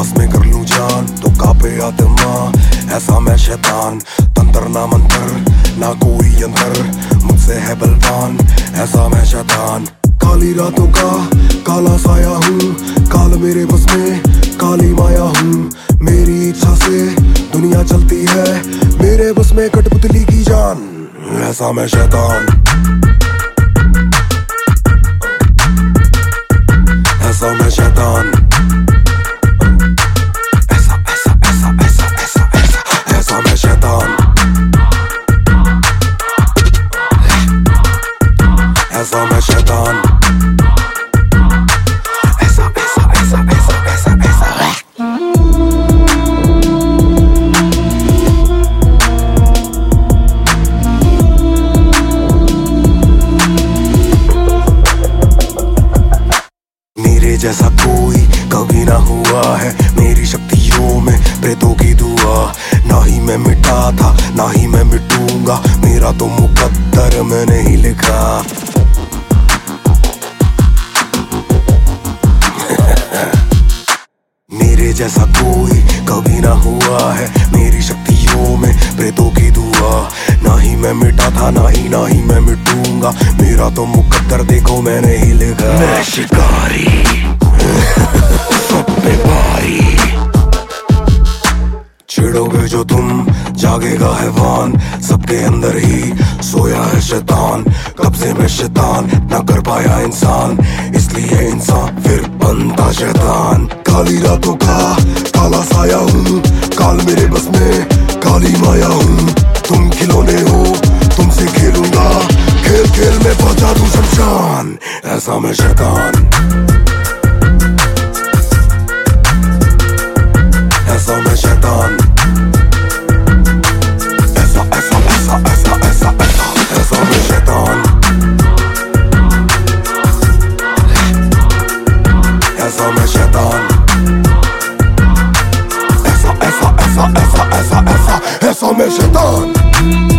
बस में कर लूं जान तो कापे आत्मा, ऐसा मैं शैतान। तंत्र ना मंत्र ना कोई अंतर, मुझसे है बलवान, ऐसा मैं शैतान। काली रातों का काला साया हूँ, काल मेरे बस में काली माया हूँ। मेरी इच्छा से दुनिया चलती है, मेरे बस में कठपुतली की जान, ऐसा मैं शैतान, ऐसा मैं शैतान, ऐसा ऐसा ऐसा ऐसा ऐसा ऐसा ऐसा मैं शैतान, ऐसा मैं शैतान, ऐसा ऐसा ऐसा ऐसा ऐसा ऐसा। मेरे जैसा कोई कभी ना हुआ है, मेरी शक्तियों में प्रेतों की दुआ। ना ही मैं मिटा था ना ही मैं मिटूंगा, मेरा तो मुकद्दर में नहीं लिखा। मेरे जैसा कोई कभी ना हुआ है, मेरी शक्तियों में प्रेतों की दुआ। ना ही मैं मिटा था ना ही मैं मिटूंगा, मेरा तो मुकद्दर देखो मैंने ही लिखा। मैं शिकारी सब पे भारी, छिड़ोगे जो तुम जागेगा हैवान, सबके अंदर ही सोया है शैतान। कब्जे में शैतान ना कर पाया इंसान, इसलिए इंसान फिर बनता शैतान। काली रातों का काला साया हूँ, काल मेरे बस में काली माया हूँ। तुम खिलौने हो तुमसे खेलूंगा, खेल खेल में पहुंचा दूं शमशान, ऐसा मैं शैतान, ऐसा मैं शैतान, ऐसा ऐसा ऐसा ऐसा ऐसा ऐसा ऐसा मैं शैतान, ऐसा मैं शैतान, ऐसा ऐसा ऐसा ऐसा ऐसा ऐसा ऐसा मैं शैतान।